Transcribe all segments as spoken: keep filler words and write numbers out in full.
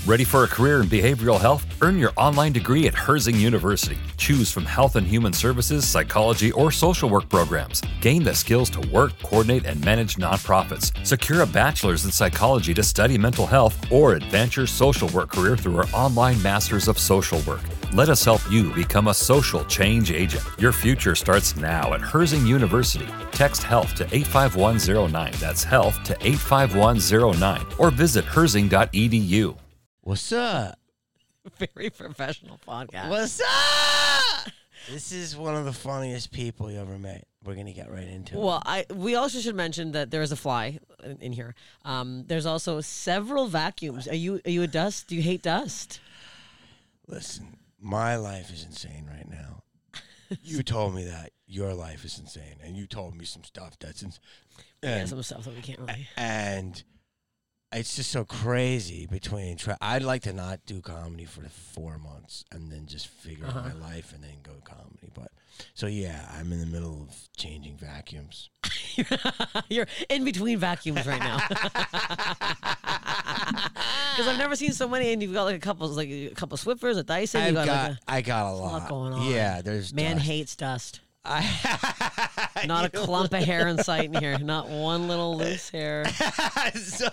Ready for a career in behavioral health? Earn your online degree at Herzing University. Choose from health and human services, psychology, or social work programs. Gain the skills to work, coordinate, and manage nonprofits. Secure a bachelor's in psychology to study mental health, or advance your social work career through our online Masters of Social Work. Let us help you become a social change agent. Your future starts now at Herzing University. Text HEALTH to eight five one zero nine. That's HEALTH to eight five one zero nine. Or visit herzing dot e d u. What's up? Very professional podcast. What's up? This is one of the funniest people you ever met. We're going to get right into it. Well, I we also should mention that there is a fly in, in here. Um, there's also several vacuums. Are you are you a dust? Do you hate dust? Listen, my life is insane right now. You told me that. Your life is insane. And you told me some stuff that's insane. Yeah, some stuff that we can't really. And it's just so crazy between. Tra- I'd like to not do comedy for four months and then just figure Uh-huh. out my life and then go comedy. But so yeah, I'm in the middle of changing vacuums. You're in between vacuums right now. Because I've never seen so many, and you've got like a couple, like a couple Swiffers, a Dyson. I've You got, got, like I got a a lot. lot going on. Yeah, there's Man dust. hates dust. I, Not a clump of hair in sight in here. Not one little loose hair. so,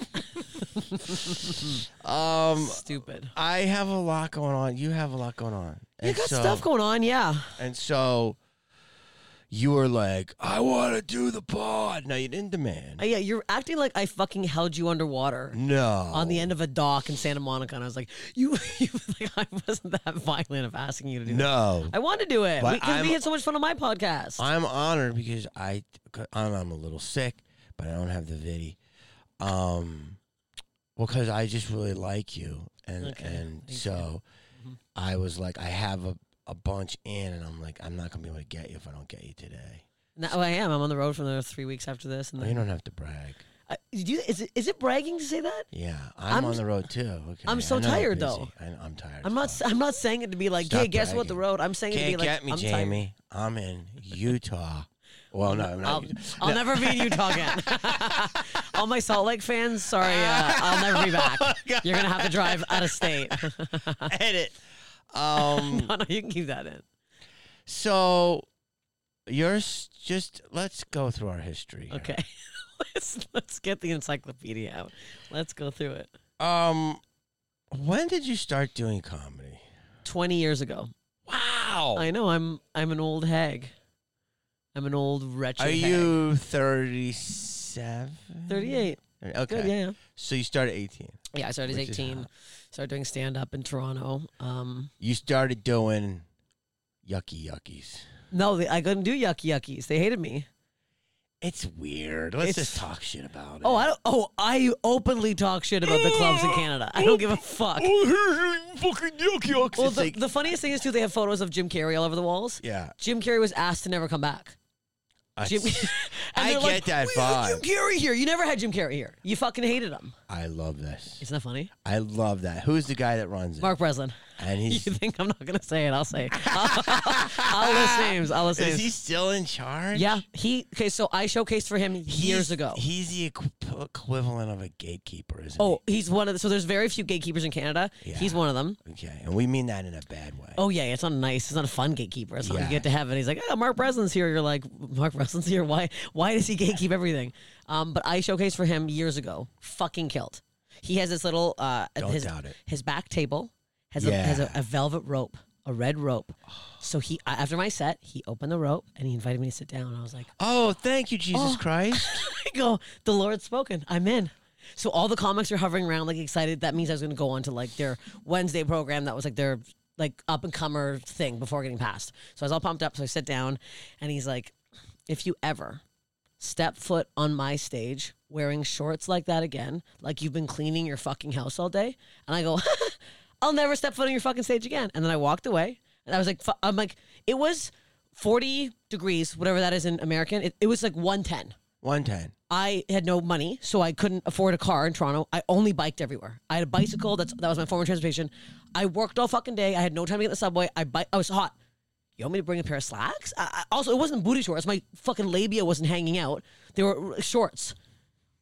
um, Stupid. I have a lot going on. You have a lot going on. You And got so, stuff going on, yeah. And so you were like, I want to do the pod. No, you didn't demand. Uh, yeah, you're acting like I fucking held you underwater. No. On the end of a dock in Santa Monica, and I was like, "You, you like, I wasn't that violent of asking you to do No. that. I want to do it But because we, I'm- had so much fun on my podcast. I'm honored because I, I'm I'm a little sick, but I don't have the viddy. Um, well, because I just really like you, and Okay, and thank so Mhm. I was like, I have a, a bunch in, and I'm like, I'm not gonna be able to get you if I don't get you today. Now I am. I'm on the road for another three weeks after this, and Well, then you don't have to brag. uh, do you, is it is it bragging to say that? Yeah, I'm, I'm on s- the road too. Okay, I'm so I know I'm tired, busy. though. I, I'm tired. I'm as not. fuck. I'm not saying it to be like, Stop "Hey, guess what? The bragging. road." I'm saying it to be Can't like, get me, "I'm Jamie. I'm in Utah. Well, no, I'm I'll, not. I'll no. never be in Utah again. All my Salt Lake fans, sorry, uh, I'll never be back. You're gonna have to drive out of state. Edit. Um. No, no, you can keep that in. So, yours. Just let's go through our history. here. Okay. let's let's get the encyclopedia out. Let's go through it. Um, when did you start doing comedy? Twenty years ago. Wow. I know. I'm I'm an old hag. I'm an old wretched. Are hag. you thirty-seven? thirty-eight? Okay. Good. Yeah. Yeah. So you started eighteen. Yeah. I started as Which is eighteen. hot. Started doing stand up in Toronto. Um. You started doing yucky yuckies. No, they, I couldn't do yucky yuckies. They hated me. It's weird. Let's It's- just talk shit about it. Oh, I don't. Oh, I openly talk shit about the clubs in Canada. I don't give a fuck. fucking yucky yucks. Well, It's the, like- the funniest thing is too, they have photos of Jim Carrey all over the walls. yeah. Jim Carrey was asked to never come back. I, Jim, and I they're get like, that "We had vibe. Jim Carrey here. You never had Jim Carrey here. You fucking hated him. I love this. Isn't that funny? I love that. Who's the guy that runs it? Mark Breslin. And You he's think I'm not gonna say it? I'll say it. I'll, I'll list names. I'll list is names. he still in charge? Yeah, he. Okay, so I showcased for him He's- years ago. He's the equ- equivalent of a gatekeeper, isn't Oh, he's one of the. So there's very few gatekeepers in Canada. Yeah. He's one of them. he? Okay, and we mean that in a bad way. Oh yeah, it's not nice. It's not a fun gatekeeper. It's not Yeah. you get to heaven. He's like, oh, Mark Breslin's here. You're like, Mark Breslin's here. Why? Why does he gatekeep everything? Um, but I showcased for him years ago. Fucking killed. He has this little uh, Don't his doubt it. his back table has a has a, Yeah. a velvet rope, a red rope. So he after my set, he opened the rope and he invited me to sit down. I was like, Oh, thank you, Jesus Oh. Christ. I go, the Lord's spoken. I'm in. So all the comics are hovering around like excited. That means I was going to go on to like their Wednesday program. That was like their like up and comer thing before getting passed. So I was all pumped up. So I sit down and he's like, if you ever step foot on my stage wearing shorts like that again, like you've been cleaning your fucking house all day. And I go, I'll never step foot on your fucking stage again. And then I walked away and I was like, fu- I'm like, it was forty degrees, whatever that is in American. It, it was like one ten. one ten. I had no money, so I couldn't afford a car in Toronto. I only biked everywhere. I had a bicycle. That's that was my form of transportation. I worked all fucking day. I had no time to get the subway. I bi- I was hot. You want me to bring a pair of slacks? I, I, also, it wasn't booty shorts. My fucking labia wasn't hanging out. They were shorts.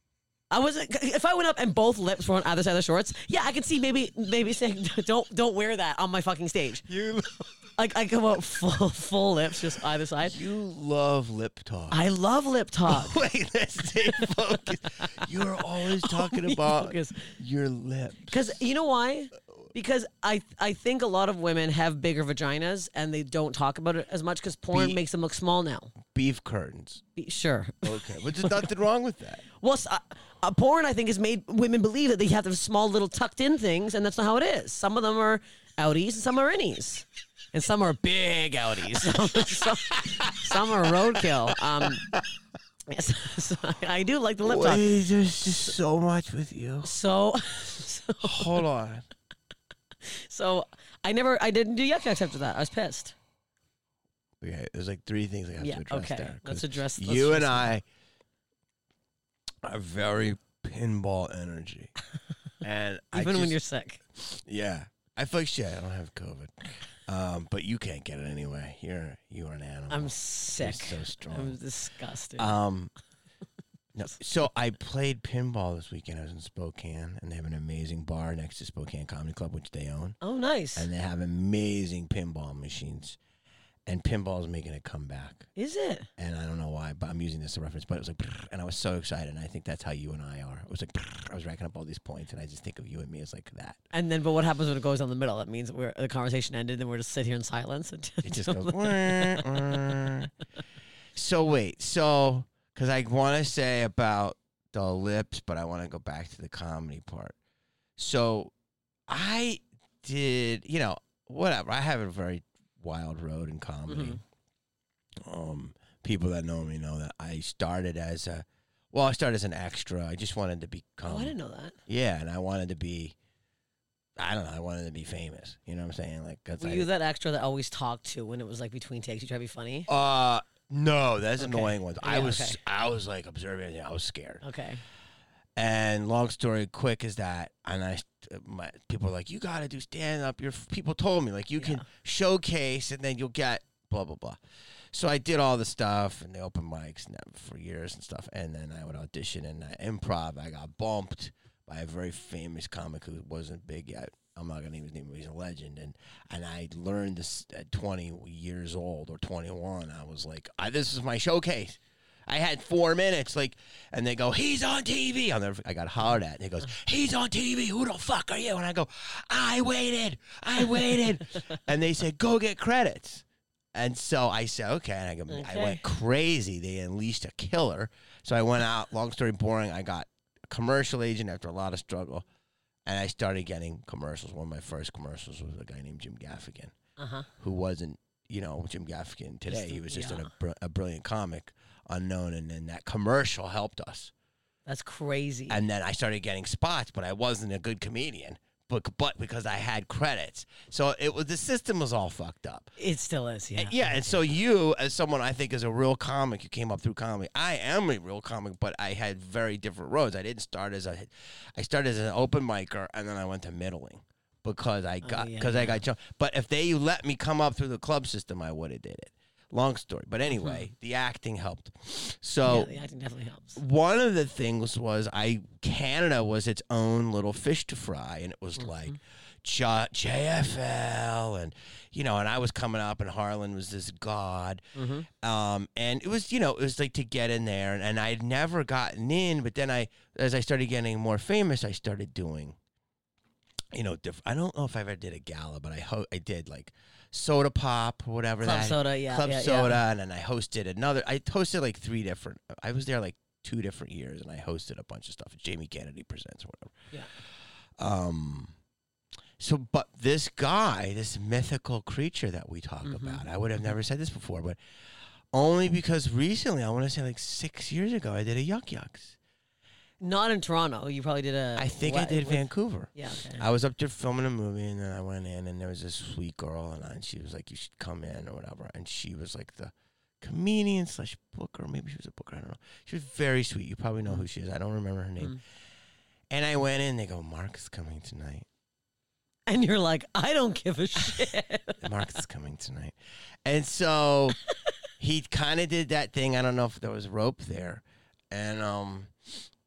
I was if I went up and both lips were on either side of the shorts, yeah, I could see maybe maybe saying don't don't wear that on my fucking stage. You like I come out full full lips just either side. you love lip talk. I love lip talk. Wait, let's stay focused. You're always talking Only about focus. your lips. Because you know why? Because I I think a lot of women have bigger vaginas and they don't talk about it as much because porn Be- makes them look small now. Beef curtains. Be- Sure. Okay, but there's nothing wrong with that. Well, s- uh, uh, porn I think has made women believe that they have to have small little tucked in things, and that's not how it is. Some of them are outies and some are innies. And some are big outies. some, some are roadkill. Um, yes, so I do like the lip talk. Wait, there's just so much with you. So, so, Hold on. so I never, I didn't do yuck yucks after that. I was pissed. Okay, there's like three things I have Yeah, to address okay. there. 'cause Let's address- let's You and address I are very pinball energy, and I Even when just- you're sick. yeah, I feel like shit. I don't have COVID, um, but you can't get it anyway. You're you are an animal. I'm sick. so strong. I'm disgusted. Um, no, so I played pinball this weekend. I was in Spokane, and they have an amazing bar next to Spokane Comedy Club, which they own, oh, nice. and they have amazing pinball machines. And pinball is making a comeback, Is it? and I don't know why, but I'm using this as a reference. But it was like, brrr, and I was so excited, and I think that's how you and I are. It was like, brrr, I was racking up all these points, and I just think of you and me as like that. And then, but what happens when it goes down the middle? That means we're the conversation ended, and we're just sit here in silence. And It just goes. "Wah, wah." So wait, so because I want to say about the lips, but I want to go back to the comedy part. So I did, you know, whatever. I have a very wild road in comedy. Um, people that know me know that I started as a, well, I started as an extra. I just wanted to become. Oh, I didn't know that. Yeah, and I wanted to be. I don't know. I wanted to be famous. You know what I'm saying? Like, that's Were you that extra that always talked to when it was like between takes? You try to be funny. Uh, no, that's Okay. annoying ones. I Yeah, was, okay. I was like observing it. I was scared. Okay. And long story quick is that, and I, my people are like, you got to do stand up. Your people told me like you can Yeah. showcase and then you'll get blah blah blah. So I did all the stuff and the open mics and that for years and stuff. And then I would audition and I improv. I got bumped by a very famous comic who wasn't big yet. I'm not gonna even name him. He's a legend. And and I learned this at twenty years old or twenty-one. I was like, I, this is my showcase. I had four minutes, like, and they go, he's on T V. I'll never, I got hollered at, and he goes, he's on T V. Who the fuck are you? And I go, I waited, I waited, and they said, go get credits. And so I said, okay, and I go, I Okay. went crazy. They unleashed a killer. So I went out. Long story boring. I got a commercial agent after a lot of struggle, and I started getting commercials. One of my first commercials was a guy named Jim Gaffigan, Uh-huh. who wasn't, you know, Jim Gaffigan today. He was just Yeah. a, br- a brilliant comic, unknown, and then that commercial helped us. That's crazy. And then I started getting spots, but I wasn't a good comedian, but but because I had credits, so it was the system was all fucked up. It still is, yeah. And, yeah, and so you, as someone I think is a real comic, you came up through comedy. I am a real comic, but I had very different roads. I didn't start as a, I started as an open micer, and then I went to middling because I got Oh, yeah, because I yeah. got jumped. But if they let me come up through the club system, I would have did it. Long story, but anyway, the acting helped. So yeah, the acting definitely helps. one of the things was I Canada was its own little fish to fry, and it was like J- JFL, and you know, and I was coming up, and Harlan was this god, um, and it was you know it was like to get in there, and, and I'd never gotten in, but then I as I started getting more famous, I started doing, you know, diff- I don't know if I ever did a gala, but I ho- I did like Soda Pop or whatever Club that Soda, yeah, Club yeah, yeah. Soda, and then I hosted another. I hosted like three different. I was there like two different years, and I hosted a bunch of stuff. Jamie Kennedy Presents or whatever. Yeah. Um. So, but this guy, this mythical creature that we talk Mm-hmm. about, I would have never said this before, but only because recently, I want to say like six years ago, I did a Yuck Yucks. Not in Toronto. You probably did a. I think I what- did with- Vancouver. Yeah. Okay. I was up there filming a movie, and then I went in, and there was this sweet girl, and, I, and she was like, "You should come in" or whatever. And she was like the comedian slash booker, maybe she was a booker. I don't know. She was very sweet. You probably know who she is. I don't remember her name. Mm. And I went in. They go, "Mark is coming tonight. And you're like, I don't give a shit. Mark is coming tonight." And so he kind of did that thing. I don't know if there was rope there, and um.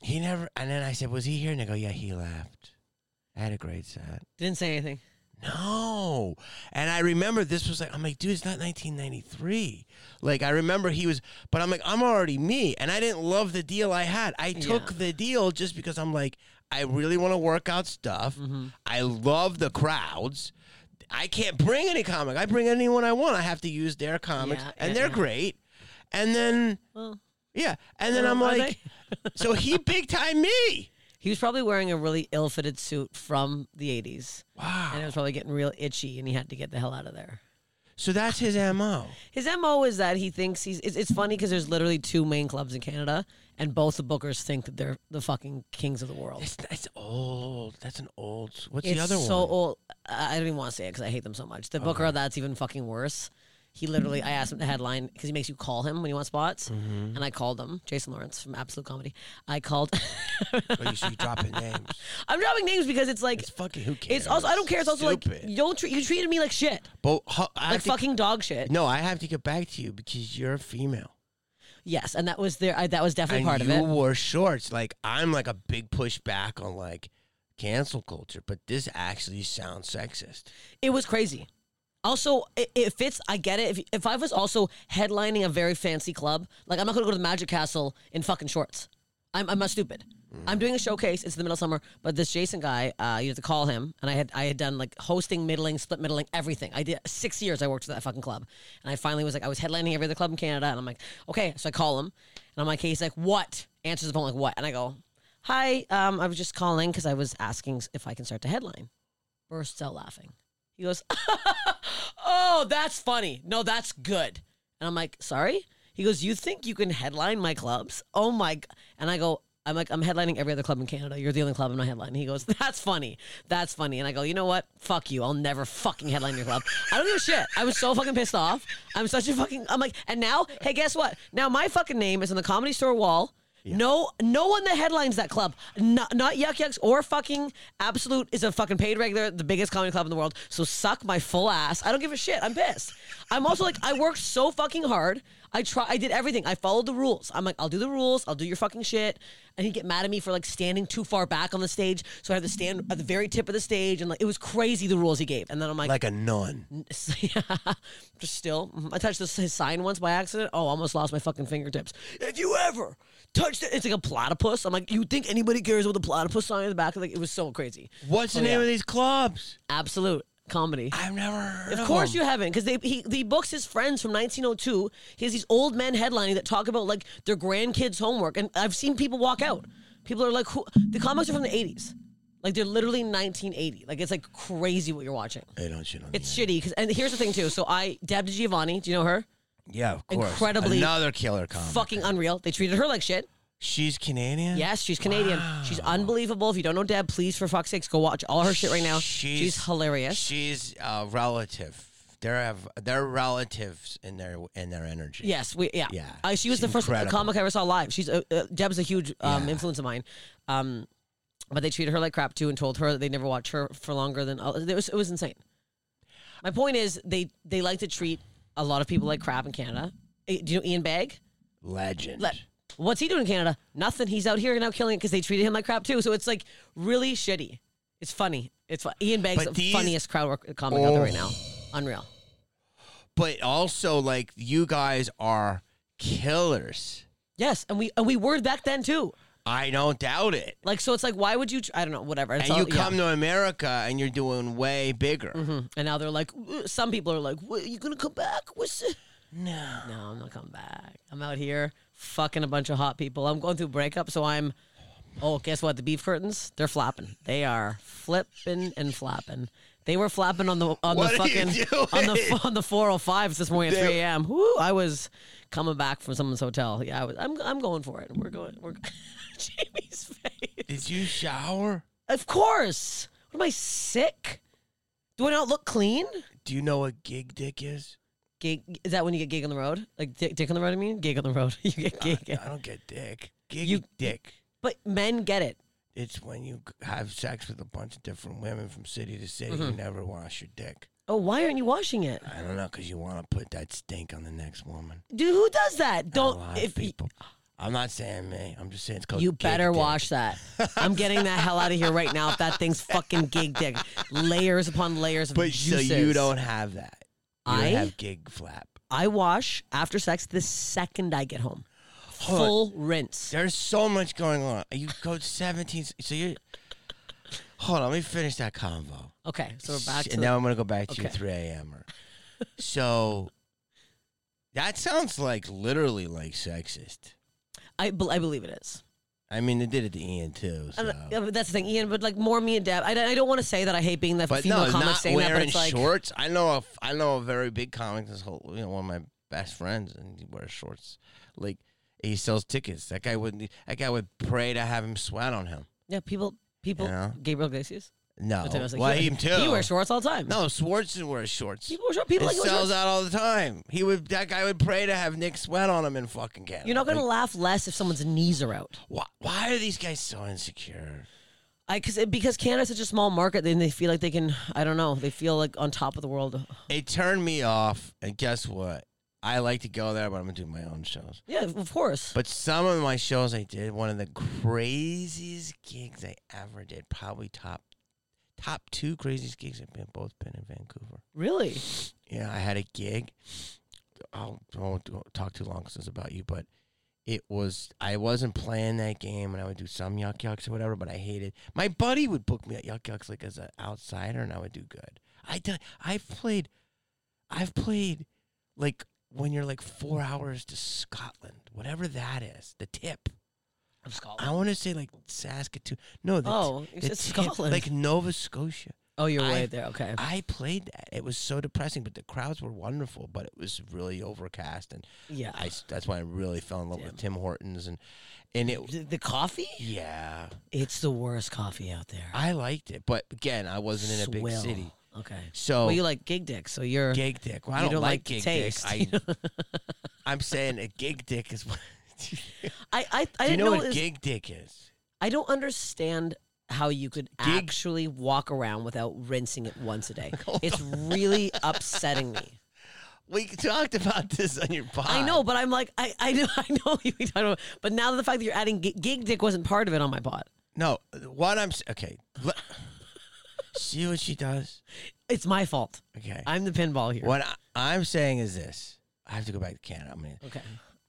He never. And then I said, "Was he here?" And they go, "Yeah, he left." I had a great set. Didn't say anything. No. And I remember this was like, I'm like, dude, it's not nineteen ninety-three. Like, I remember he was, but I'm like, I'm already me. And I didn't love the deal I had. I took Yeah. the deal just because I'm like, I really want to work out stuff. Mm-hmm. I love the crowds. I can't bring any comic. I bring anyone I want. I have to use their comics. Yeah, and yeah, they're yeah. great. And then, Well, yeah. And then well, I'm are like, so he big time me. he was probably wearing a really ill-fitted suit from the eighties. Wow. And it was probably getting real itchy, and he had to get the hell out of there. So that's his M O. His M O is that he thinks he's. It's, it's funny because there's literally two main clubs in Canada, and both the bookers think that they're the fucking kings of the world. It's, it's old. That's an old. What's It's the other so one? old. I I don't even want to say it because I hate them so much. The booker that's even fucking worse. He literally, I asked him to headline because he makes you call him when you want spots, Mm-hmm. and I called him, Jason Lawrence from Absolute Comedy. I called. Oh, you should be dropping names. I'm dropping names because it's like It's fucking who cares? it's also I don't care. It's also Stupid. like you don't treat you treated me like shit, But ho- I like have to- fucking dog shit. No, I have to get back to you because you're a female. Yes, and that was there. I, that was definitely And part of you it. wore shorts. Like, I'm like a big push back on like cancel culture, but this actually sounds sexist. It was crazy. Also, it, it fits. I get it. If if I was also headlining a very fancy club, like I'm not gonna go to the Magic Castle in fucking shorts. I'm I'm not stupid. I'm doing a showcase. It's the middle of summer, but this Jason guy, uh, you have to call him, and I had I had done like hosting, middling, split middling, everything. I did six years. I worked for that fucking club, and I finally was like, I was headlining every other club in Canada, and I'm like, okay. So I call him, and I'm like, hey, he's like, what? Answers the phone like, what? And I go, hi, um, I was just calling because I was asking if I can start to headline. Bursts out laughing. He goes, oh, that's funny. No, that's good. And I'm like, sorry? He goes, you think you can headline my clubs? Oh my God. And I go, I'm like, I'm headlining every other club in Canada. You're the only club I'm not headlining. He goes, that's funny. That's funny. And I go, you know what? Fuck you. I'll never fucking headline your club. I don't give a shit. I was so fucking pissed off. I'm such a fucking, I'm like, and now, hey, guess what? Now my fucking name is on the Comedy Store wall. No, no one that headlines that club, not, not Yuck Yucks or fucking Absolute is a fucking paid regular, the biggest comedy club in the world. So suck my full ass. I don't give a shit. I'm pissed. I'm also like, I worked so fucking hard. I try. I did everything. I followed the rules. I'm like, I'll do the rules. I'll do your fucking shit. And he'd get mad at me for like standing too far back on the stage. So I had to stand at the very tip of the stage, and like it was crazy the rules he gave. And then I'm like, Like a nun. yeah, just still. I touched this, his sign once by accident. Oh, almost lost my fucking fingertips. If you ever touched it, it's like a platypus. I'm like, you think anybody cares about the platypus sign in the back? Like, it was so crazy. What's the Oh, name yeah. of these clubs? Absolute comedy. I've never heard of Of course them. you haven't, because they he, he books his friends from nineteen oh two. He has these old men headlining that talk about like their grandkids' homework, and I've seen people walk out. People are like, "Who?" The comics are from the eighties, like they're literally nineteen eighty. Like it's like crazy what you're watching. They don't shit on It's the shitty. Cause, and here's the thing too. So I Deb Giovanni, do you know her? Yeah, of course. Incredibly Another killer comic. Fucking unreal. They treated her like shit. She's Canadian? Yes, she's Canadian. She's unbelievable. If you don't know Deb, please, for fuck's sakes, go watch all her shit right now. She's, She's hilarious. She's a relative. They're have they're relatives in their in their energy. Yes, we yeah. Yeah, Uh, she was she's the first incredible. comic I ever saw live. She's a, uh, Deb's a huge um, Yeah. influence of mine. Um, but they treated her like crap too, and told her that they never watch her for longer than uh, it was. It was insane. My point is, they they like to treat a lot of people like crap in Canada. Eh, Do you know Ian Bagg? Legend. Le- What's he doing in Canada? Nothing. He's out here now killing it because they treated him like crap too. So it's like really shitty. It's funny. It's fu- Ian Bagg's But the these- funniest crowd work comic out there right now. Unreal. But also, like, you guys are killers. Yes, and we and we were back then too. I don't doubt it. Like so, it's like why would you? Tr- I don't know. Whatever. It's And you all- yeah. come to America and you're doing way bigger. Mhm. And now they're like, "Uh," some people are like, what, you gonna come back? What's it? No. No, I'm not coming back. I'm out here fucking a bunch of hot people. I'm going through a breakup, so I'm. Oh, guess what? The beef curtains, they're flapping. They are flipping and flapping. They were flapping on the on What the are you fucking on the doing? on the four oh fives this morning at They- three a.m. Whoo! I was coming back from someone's hotel. Yeah, I was. I'm I'm going for it. We're going. We're. Jamie's face. Did you shower? Of course. What am I sick? Do I not look clean? Do you know what gig dick is? Gig, is that when you get gig on the road? Like dick, dick on the road, I mean? Gig on the road. You get gig. I don't get dick. Gig You- dick. But men get it. It's when you g- have sex with a bunch of different women from city to city. Mm-hmm. You never wash your dick. Oh, why aren't you washing it? I don't know, because you want to put that stink on the next woman. Dude, who does that? a Don't. lot If of people. I'm not saying me. I'm just saying it's called. You gig better dick. wash that. I'm getting that hell out of here right now. If that thing's fucking gig dick, layers upon layers of But juices. so you don't have that. You I don't have gig flap. I wash after sex the second I get home. Hold on. Full rinse. There's so much going on. You go seventeen. So you. Hold on. Let me finish that convo. Okay, so we're back to. And now I'm gonna go back to Okay. your three a.m. So. That sounds like literally like sexist. I, be- I believe it is. I mean, they did it to Ian too. So. And, uh, but that's the thing, Ian. But like more me and Deb. I, I don't want to say that I hate being the But female no, comic not saying that. But wearing it's like shorts. I know a, I know a very big comic. This whole, you know, one of my best friends, and he wears shorts. Like he sells tickets. That guy would, that guy would pray to have him sweat on him. yeah, people people. You know? Gabriel Iglesias. No, I was like, well, he, him too. He wears shorts all the time. No, Swartz wears shorts. people wear shorts. People It like wear sells shorts. out all the time. He would. That guy would pray to have Nick sweat on him in fucking Canada. You're not gonna Like, laugh less if someone's knees are out. why, why are these guys so insecure? I cause it, because Canada's such a small market, then they feel like they can. I don't know. They feel like on top of the world. It turned me off. And guess what? I like to go there, but I'm gonna do my own shows. Yeah, of course. But some of my shows I did, one of the craziest gigs I ever did, probably top top two craziest gigs I've been both been in Vancouver. Really? Yeah, I had a gig. I'll, I won't do- talk too long because it's about you, but it was I wasn't playing that game, and I would do some yuck yucks or whatever. But I hated. My buddy would book me at yuck yucks like as an outsider, and I would do good. I did. I've played. I've played like when you're like four hours to Scotland, whatever that is. The tip. Of Scotland. I want to say like Saskatoon. No, the, Oh, t- you the said tip, Scotland. like Nova Scotia. Oh, you're I- right there. Okay. I played that. It was so depressing, but the crowds were wonderful. But it was really overcast, and Yeah. I s- that's why I really fell in love with Damn. Tim Hortons, and and it The, the coffee? yeah, It's the worst coffee out there. I liked it. But again, I wasn't in a big Swill. city, Okay. so Well, you like gig dick, so you're. gig dick. Well, I you don't, don't like like gig taste. dick. I I'm saying a gig dick is. What, I I, I do you didn't know, know, what it was- gig dick is? I don't understand how you could Gig- actually walk around without rinsing it once a day. It's really upsetting me. We talked about this on your pod. I know, but I'm like, I, I know, I know you talking about, but now the fact that you're adding gig, gig dick wasn't part of it on my pod. No, what I'm s- okay. le- See what she does. It's my fault. Okay. I'm the pinball here. What I, I'm saying is this. I have to go back to Canada. I mean, Okay.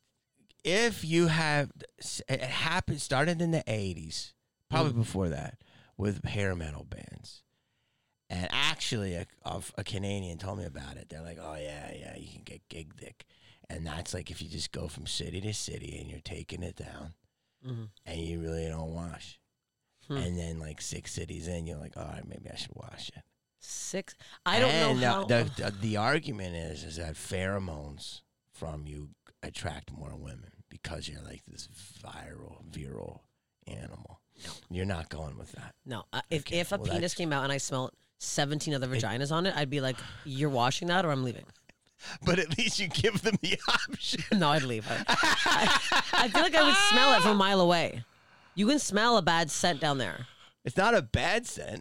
if you have, it happened, started in the eighties, probably Mm. before that, with hair metal bands. And actually, a, of a Canadian told me about it. They're like, oh, yeah, yeah, you can get gig dick. And that's like if you just go from city to city and you're taking it down Mhm. and you really don't wash. Hmm. And then, like, six cities in, you're like, all right, maybe I should wash it. Six. I don't and know how. The, the, the argument is is that pheromones from you attract more women because you're like this viral, virile animal. You're not going with that. no, uh, if Okay, if a well, penis that's- came out and I smelled seventeen other vaginas on it, I'd be like, "You're washing that, or I'm leaving." But at least you give them the option. No, I'd leave. I, I, I feel like I would smell it from a mile away. You can smell a bad scent down there. It's not a bad scent.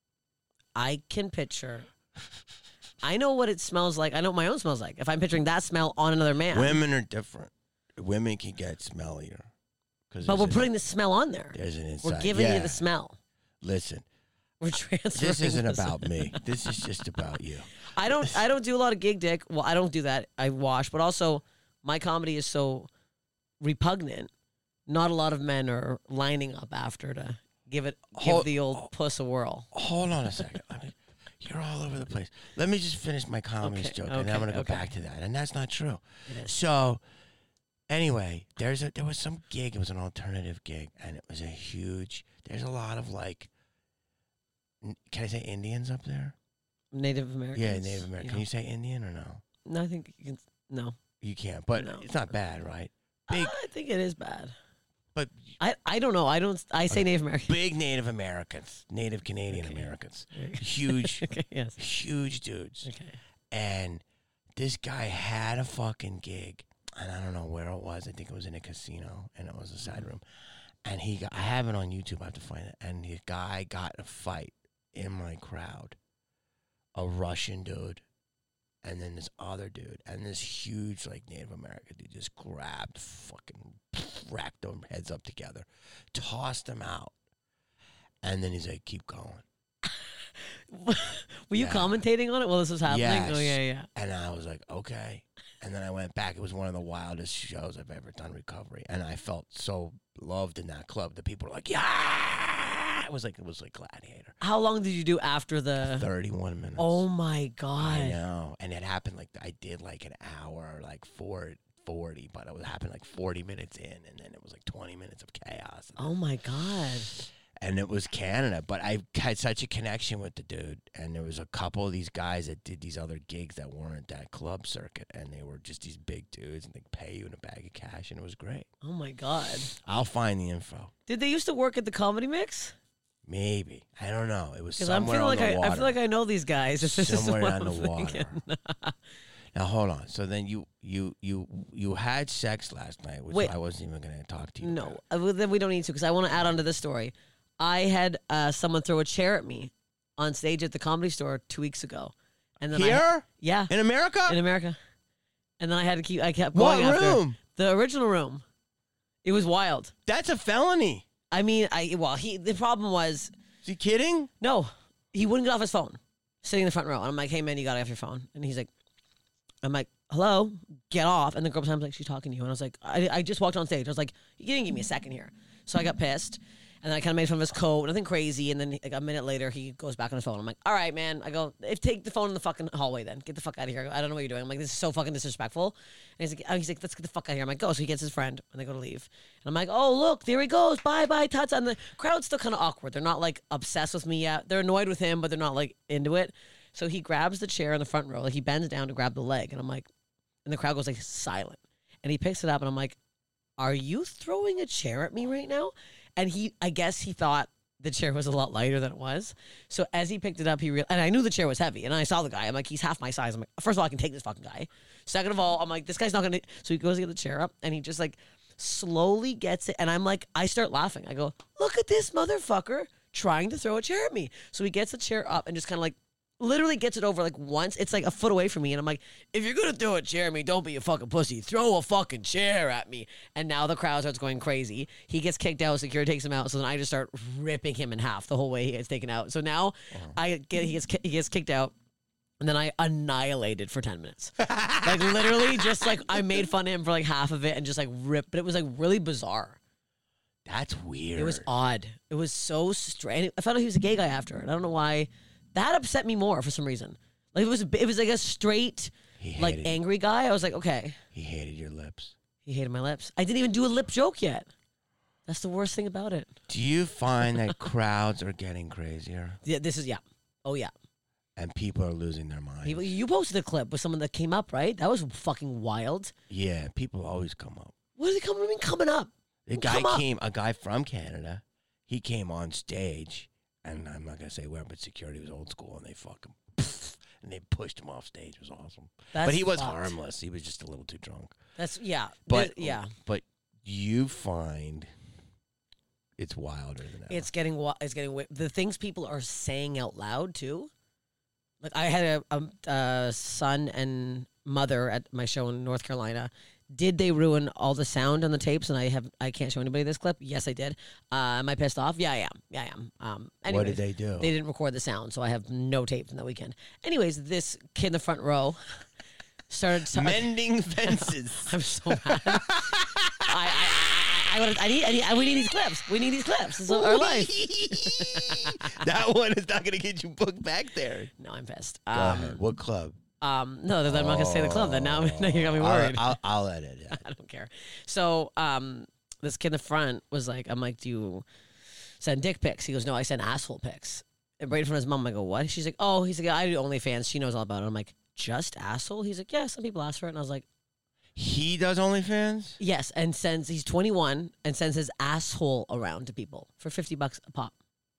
I can picture. I know what it smells like. I know what my own smells like. If I'm picturing that smell on another man. Women are different. Women can get smellier. Cause But there's we're an- putting the smell on there. There's an inside. We're giving yeah. you the smell. Listen, We're transferring. this isn't this. about me. This is just about you. I don't. I don't do a lot of gig dick. Well, I don't do that. I wash, but also my comedy is so repugnant. Not a lot of men are lining up after to give it, give Hold- the old puss a whirl. Hold on a second. I mean, you're all over the place. Let me just finish my communist Okay, joke, and then I'm okay, going to go okay. back to that. And that's not true. It is. So, anyway, there's a there was some gig. It was an alternative gig, and it was a huge. There's a lot of like. n- Can I say Indians up there? Native Americans. Yeah, Native American. you Can know. you say Indian or no? No, I think you can. No, You can't. But No. it's not bad, right? Big, I think it is bad. but I, I don't know. I don't. I say Native American. big Native Americans, Native Canadian Okay. Americans, huge, Okay. Yes. huge dudes. Okay. And this guy had a fucking gig, and I don't know where it was. I think it was in a casino, and it was a side room. And he got, I have it on YouTube. I have to find it. And the guy got in a fight in my crowd, a Russian dude, and then this other dude, and this huge like Native American dude just grabbed, fucking racked their heads up together, tossed them out, and then he's like, "Keep going." Were you Yeah. commentating on it while this was happening? Yes. Oh yeah, yeah. And I was like, okay. And then I went back. It was one of the wildest shows I've ever done, recovery. And I felt so loved in that club. The people were like, yeah. It was like it was like Gladiator. How long did you do after the? Thirty-one minutes. Oh my god! I know. And it happened like I did like an hour, like four forty, but it would happen like forty minutes in, and then it was like twenty minutes of chaos. Oh my god! And it was Canada, but I had such a connection with the dude. And there was a couple of these guys that did these other gigs that weren't that club circuit, and they were just these big dudes, and they'd pay you in a bag of cash, and it was great. Oh my god! I'll find the info. Did they used to work at the Comedy Mix? Maybe. I don't know. It was Because I'm somewhere feeling on like the I, water. I feel like I know these guys. This is Somewhere what on I'm the water. thinking. Now hold on. So then you you you you had sex last night, which Wait. I wasn't even going to talk to you. No, about. uh, well, then we don't need to because I want to add on to this story. I had uh, someone throw a chair at me on stage at the Comedy Store two weeks ago, and then I, Here yeah, in America. in America, and then I had to keep. I kept What going after room? the original room. It was wild. That's a felony. I mean, I well, he the problem was Is he kidding? no, he wouldn't get off his phone, sitting in the front row, and I'm like, hey man, you got to get off your phone, and he's like, I'm like, hello, get off, and the girl behind me was like, she's talking to you, and I was like, I, I just walked on stage, I was like, you didn't give me a second here, so I got pissed. And then I kind of made fun of his coat, nothing crazy. And then like a minute later, he goes back on his phone. I'm like, all right, man. I go, if take the phone in the fucking hallway then. Get the fuck out of here. I don't know what you're doing. I'm like, this is so fucking disrespectful. And he's like, oh, he's like, let's get the fuck out of here. I'm like, go. So he gets his friend, and they go to leave. And I'm like, oh, look, there he goes. Bye, bye, Tots. And the crowd's still kind of awkward. They're not like obsessed with me yet. They're annoyed with him, but they're not like into it. So he grabs the chair in the front row. Like he bends down to grab the leg. And I'm like, and the crowd goes like silent. And he picks it up, and I'm like, are you throwing a chair at me right now? And he, I guess he thought the chair was a lot lighter than it was. So as he picked it up, he real and I knew the chair was heavy. And I saw the guy. I'm like, he's half my size. I'm like, first of all, I can take this fucking guy. Second of all, I'm like, this guy's not gonna. So he goes to get the chair up, and he just like slowly gets it. And I'm like, I start laughing. I go, look at this motherfucker trying to throw a chair at me. So he gets the chair up and just kind of like. Literally gets it over like once. It's like a foot away from me. And I'm like, if you're going to throw a chair at me, don't be a fucking pussy. Throw a fucking chair at me. And now the crowd starts going crazy. He gets kicked out. Security takes him out. So then I just start ripping him in half the whole way he gets taken out. So now uh-huh. I get he gets, he gets kicked out. And then I annihilated for ten minutes. Like literally just like I made fun of him for like half of it and just like ripped. But it was like really bizarre. That's weird. It was odd. It was so strange. I found out he was a gay guy after it. I don't know why. That upset me more for some reason. Like it was, it was like a straight, like angry guy. I was like, okay. He hated your lips. He hated my lips. I didn't even do a lip joke yet. That's the worst thing about it. Do you find that crowds are getting crazier? Yeah, this is yeah. Oh yeah. And people are losing their minds. People, you posted a clip with someone that came up, right? That was fucking wild. Yeah, people always come up. What are they coming? I mean, coming up. The guy came, a guy from Canada. He came on stage. And I'm not going to say where, but security was old school, and they fucking, pff, and they pushed him off stage. It was awesome. That's but he was fucked. harmless. He was just a little too drunk. That's, yeah. But, Th- yeah. But you find it's wilder than ever. It's getting, wi- it's getting, wi- the things people are saying out loud, too. Like, I had a, a, a son and mother at my show in North Carolina. Did they ruin all the sound on the tapes and I have I can't show anybody this clip? Yes, I did. Uh, am I pissed off? Yeah, I am. Yeah, I am. Um, anyways, what did they do? They didn't record the sound, so I have no tape from that weekend. Anyways, this kid in the front row started... T- Mending fences. I'm so mad. I, I, I, I, I, need, I need, we need these clips. We need these clips. This is our life. That one is not going to get you booked back there. No, I'm pissed. Go Um, ahead. What club? Um, no, I'm not going to say the club. Then now, now you got me I'll, worried. I'll, I'll edit it. I don't care. So, um, this kid in the front was like, I'm like, do you send dick pics? He goes, no, I send asshole pics. And right in front of his mom, I go, what? She's like, oh, he's like, I do OnlyFans. She knows all about it. I'm like, just asshole? He's like, yeah, some people ask for it. And I was like, he does OnlyFans? yes. And sends, he's twenty-one and sends his asshole around to people for fifty bucks a pop.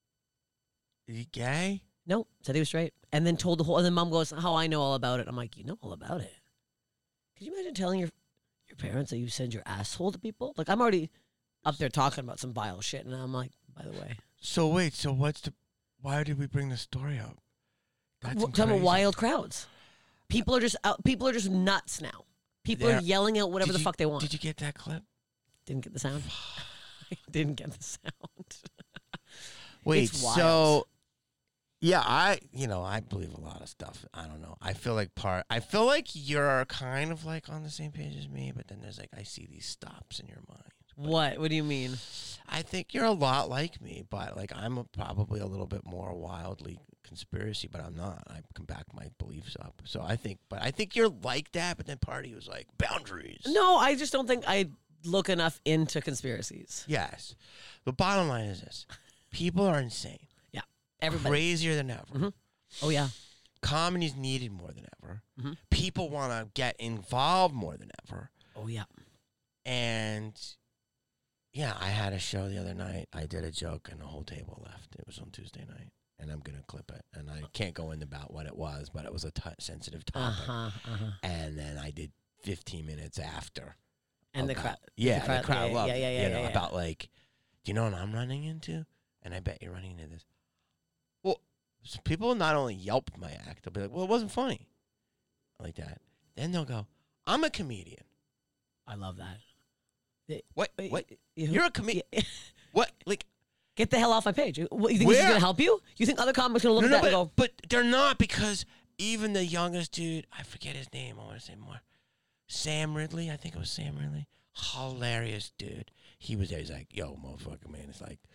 Is he gay? No, said he was straight. And then told the whole, and then mom goes, how I know all about it. I'm like, you know all about it. Could you imagine telling your your parents that you send your asshole to people? Like, I'm already up there talking about some vile shit. And I'm like, by the way. So wait, so what's the, why did we bring the story up? That's Well, talking about crazy. wild crowds. People are just out, people are just nuts now. People They're- are yelling out whatever Did the you- fuck they want. Did you get that clip? Didn't get the sound. I didn't get the sound. Wait, It's wild. so yeah, I you know I believe a lot of stuff. I don't know. I feel like part. I feel like you're kind of like on the same page as me, but then there's like I see these stops in your mind. What? What do you mean? I think you're a lot like me, but like I'm a, probably a little bit more wildly conspiracy, but I'm not. I can back my beliefs up. So I think, but I think you're like that. But then part of you was like boundaries. No, I just don't think I look enough into conspiracies. Yes. The bottom line is this: people are insane. Yeah, everybody. Crazier than ever. Mhm. Oh yeah. Comedy's needed more than ever. Mhm. People want to get involved more than ever. Oh yeah. And yeah, I had a show the other night. I did a joke and the whole table left. It was on Tuesday night. And I'm going to clip it. And I can't go into about what it was, but it was a t- sensitive Uh topic. huh. Uh huh. And then I did fifteen minutes after. And the about- crowd. Yeah, the crowd, the crowd yeah, loved yeah, yeah, it. yeah, You know, yeah, yeah. about like, do you know what I'm running into? And I bet you're running into this. Well, so people not only yelp my act, they'll be like, well, it wasn't funny. Like that. Then they'll go, I'm a comedian. I love that. What? Wait, What? you- You're a comedian. What? Like, Get the hell off my page. What, you think this is Where? gonna help you? You think other comics are gonna look no, at no, that but, and go, but they're not because even the youngest dude, I forget his name. I want to say more. Sam Ridley. I think it was Sam Ridley. Hilarious dude. He was there. He's like, yo, motherfucker, man. It's like,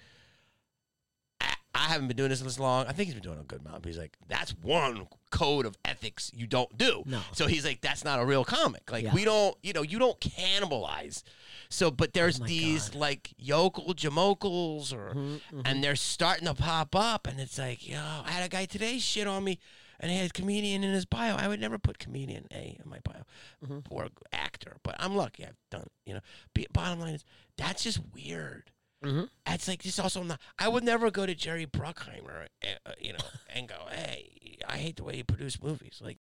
I, I haven't been doing this this long. I think he's been doing a good amount. But he's like, that's one code of ethics you don't do. No. So he's like, that's not a real comic. Like, Yeah. we don't, you know, you don't cannibalize. So, but there's Oh my these God. like yokel jamokels or, Mhm, mhm. and they're starting to pop up. And it's like, yo, I had a guy today shit on me and he had comedian in his bio. I would never put comedian A in my bio Mhm. or actor, but I'm lucky I've done it, you know. Be, bottom line is, that's just weird. Mhm. It's like just also not. I would never go to Jerry Bruckheimer, uh, you know, and go, "Hey, I hate the way you produce movies." Like